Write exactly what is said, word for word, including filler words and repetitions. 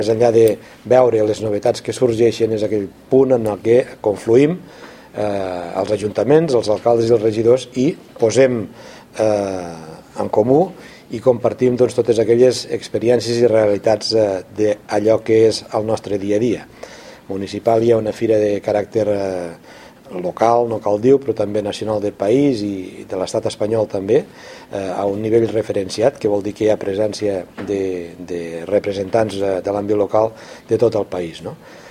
Més enllà de veure les novetats que sorgeixen, és aquell punt en el que confluïm eh, els ajuntaments, els alcaldes i els regidors i posem eh, en comú i compartim doncs, totes aquelles experiències i realitats eh, d'allò que és el nostre dia a dia. Municipal hi ha una fira de caràcter eh, local, no cal dir, però també nacional del país i de l'estat espanyol també, eh, a un nivell referenciat, que vol dir que hi ha presència de, de representants de, de l'àmbit local de tot el país, no?